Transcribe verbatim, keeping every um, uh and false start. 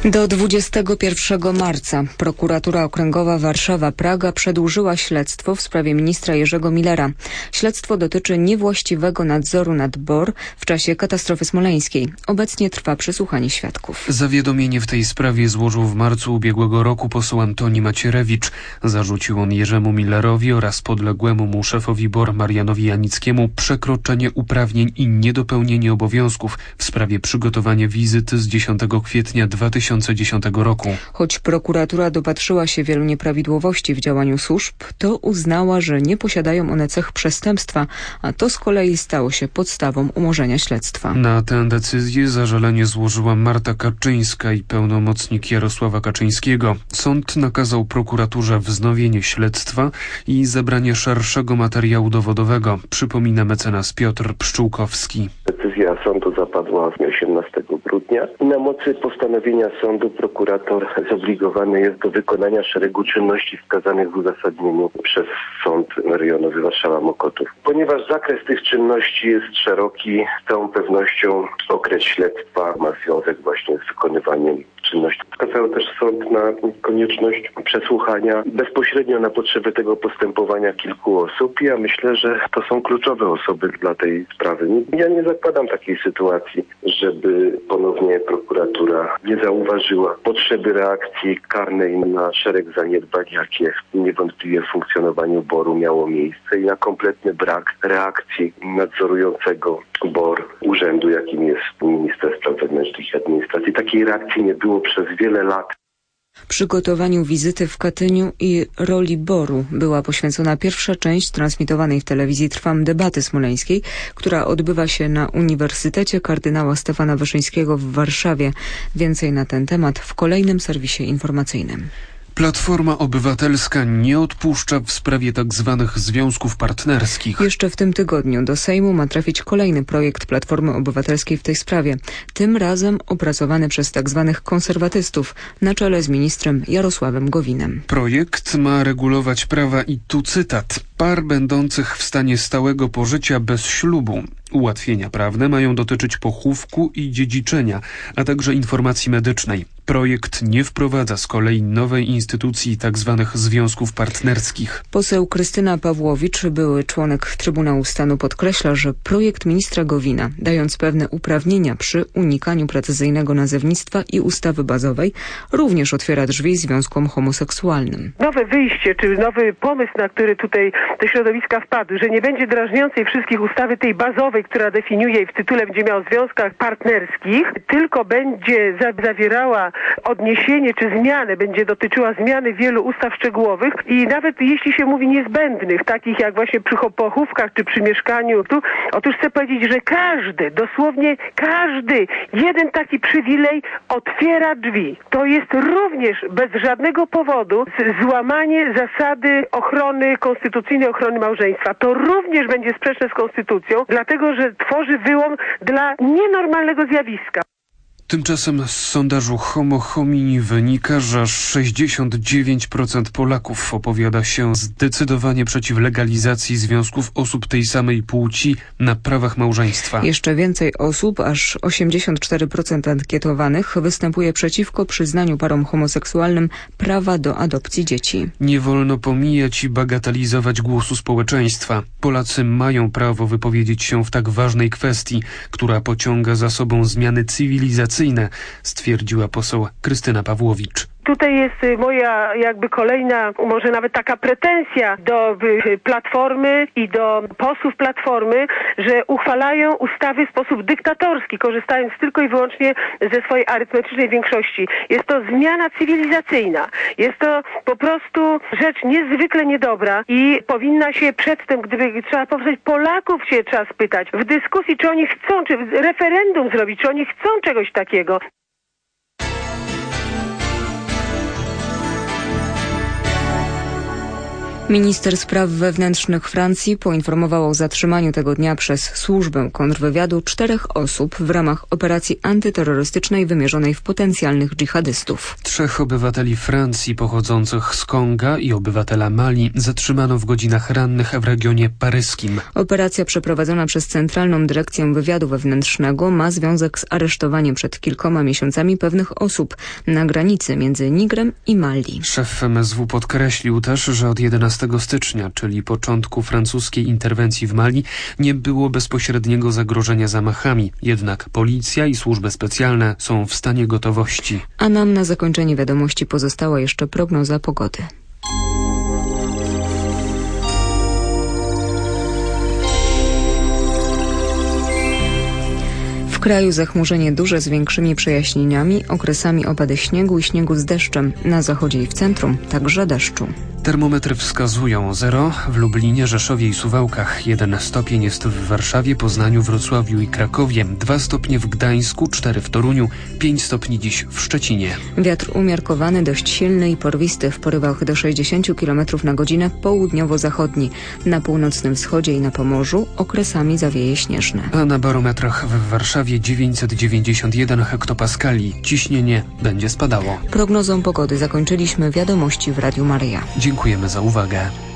Do dwudziestego pierwszego marca prokuratura okręgowa Warszawa-Praga przedłużyła śledztwo w sprawie ministra Jerzego Millera. Śledztwo dotyczy niewłaściwego nadzoru nad B O R w czasie katastrofy smoleńskiej. Obecnie trwa przesłuchanie świadków. Zawiadomienie w tej sprawie złożył w marcu ubiegłego roku poseł Antoni Macierewicz. Zarzucił on Jerzemu Millerowi oraz podległemu mu szefowi B O R Marianowi Janickiemu przekroczenie uprawnień i niedopełnienie obowiązków w sprawie przygotowania wizyty z dziesiątego kwietnia dwa tysiące dziesiątego roku. Choć prokuratura dopatrzyła się wielu nieprawidłowości w działaniu służb, to uznała, że nie posiadają one cech przestępstwa, a to z kolei stało się podstawą umorzenia śledztwa. Na tę decyzję zażalenie złożyła Marta Kaczyńska i pełnomocnik Jarosława Kaczyńskiego. Sąd nakazał prokuraturze wznowienie śledztwa i zebranie szerszego materiału dowodowego, przypomina mecenas Piotr Pszczółkowski. Decyzja sądu zapadła osiemnastego grudnia i na mocy postanowienia sądu prokurator zobligowany jest do wykonania szeregu czynności wskazanych w uzasadnieniu przez Sąd Rejonowy Warszawa-Mokotów. Ponieważ zakres tych czynności jest szeroki, z całą pewnością okres śledztwa ma związek właśnie z wykonywaniem czynności. Wskazał też sąd na konieczność przesłuchania bezpośrednio na potrzeby tego postępowania kilku osób. Ja myślę, że to są kluczowe osoby dla tej sprawy. Ja nie zakładam takiej sytuacji, żeby ponownie prokuratura nie zauważyła potrzeby reakcji karnej na szereg zaniedbań, jakie niewątpliwie w funkcjonowaniu B O R-u miało miejsce i na kompletny brak reakcji nadzorującego B O R urzędu, jakim jest minister spraw wewnętrznych i administracji. Takiej reakcji nie było przez wiele lat. Przygotowaniu wizyty w Katyniu i roli B O R-u była poświęcona pierwsza część transmitowanej w telewizji Trwam debaty smoleńskiej, która odbywa się na Uniwersytecie Kardynała Stefana Wyszyńskiego w Warszawie. Więcej na ten temat w kolejnym serwisie informacyjnym. Platforma Obywatelska nie odpuszcza w sprawie tzw. związków partnerskich. Jeszcze w tym tygodniu do Sejmu ma trafić kolejny projekt Platformy Obywatelskiej w tej sprawie. Tym razem opracowany przez tzw. konserwatystów na czele z ministrem Jarosławem Gowinem. Projekt ma regulować prawa i tu cytat: par będących w stanie stałego pożycia bez ślubu. Ułatwienia prawne mają dotyczyć pochówku i dziedziczenia, a także informacji medycznej. Projekt nie wprowadza z kolei nowej instytucji tzw. związków partnerskich. Poseł Krystyna Pawłowicz, były członek Trybunału Stanu, podkreśla, że projekt ministra Gowina, dając pewne uprawnienia przy unikaniu precyzyjnego nazewnictwa i ustawy bazowej, również otwiera drzwi związkom homoseksualnym. Nowe wyjście, czy nowy pomysł, na który tutaj te środowiska wpadły, że nie będzie drażniącej wszystkich ustawy tej bazowej, która definiuje i w tytule będzie miała o związkach partnerskich, tylko będzie zawierała odniesienie czy zmianę, będzie dotyczyła zmiany wielu ustaw szczegółowych i nawet jeśli się mówi niezbędnych, takich jak właśnie przy pochówkach czy przy mieszkaniu, tu, otóż chcę powiedzieć, że każdy, dosłownie każdy, jeden taki przywilej otwiera drzwi. To jest również bez żadnego powodu złamanie zasady ochrony, konstytucyjnej ochrony małżeństwa. To również będzie sprzeczne z konstytucją, dlatego że tworzy wyłom dla nienormalnego zjawiska. Tymczasem z sondażu Homo Homini wynika, że sześćdziesiąt dziewięć procent Polaków opowiada się zdecydowanie przeciw legalizacji związków osób tej samej płci na prawach małżeństwa. Jeszcze więcej osób, aż osiemdziesiąt cztery procent ankietowanych, występuje przeciwko przyznaniu parom homoseksualnym prawa do adopcji dzieci. Nie wolno pomijać i bagatelizować głosu społeczeństwa. Polacy mają prawo wypowiedzieć się w tak ważnej kwestii, która pociąga za sobą zmiany cywilizacyjne, stwierdziła poseł Krystyna Pawłowicz. Tutaj jest moja jakby kolejna, może nawet taka pretensja do Platformy i do posłów Platformy, że uchwalają ustawy w sposób dyktatorski, korzystając tylko i wyłącznie ze swojej arytmetycznej większości. Jest to zmiana cywilizacyjna. Jest to po prostu rzecz niezwykle niedobra i powinna się przedtem, gdyby trzeba powstać, Polaków się trzeba spytać w dyskusji, czy oni chcą, czy referendum zrobić, czy oni chcą czegoś takiego. Minister spraw wewnętrznych Francji poinformował o zatrzymaniu tego dnia przez służbę kontrwywiadu czterech osób w ramach operacji antyterrorystycznej wymierzonej w potencjalnych dżihadystów. Trzech obywateli Francji pochodzących z Konga i obywatela Mali zatrzymano w godzinach rannych w regionie paryskim. Operacja przeprowadzona przez Centralną Dyrekcję Wywiadu Wewnętrznego ma związek z aresztowaniem przed kilkoma miesiącami pewnych osób na granicy między Nigrem i Mali. Szef M S W podkreślił też, że od jedenastego stycznia, czyli początku francuskiej interwencji w Mali, nie było bezpośredniego zagrożenia zamachami. Jednak policja i służby specjalne są w stanie gotowości. A nam na zakończenie wiadomości pozostała jeszcze prognoza pogody. W kraju zachmurzenie duże z większymi przejaśnieniami, okresami opady śniegu i śniegu z deszczem. Na zachodzie i w centrum także deszczu. Termometry wskazują zero w Lublinie, Rzeszowie i Suwałkach. jeden stopień jest w Warszawie, Poznaniu, Wrocławiu i Krakowie. dwa stopnie w Gdańsku, cztery w Toruniu, pięć stopni dziś w Szczecinie. Wiatr umiarkowany, dość silny i porwisty w porywach do sześćdziesiąt kilometrów na godzinę, południowo-zachodni. Na północnym wschodzie i na Pomorzu okresami zawieje śnieżne. A na barometrach w Warszawie dziewięćset dziewięćdziesiąt jeden hektopaskali. Ciśnienie będzie spadało. Prognozą pogody zakończyliśmy wiadomości w Radiu Maryja. Dziękujemy za uwagę.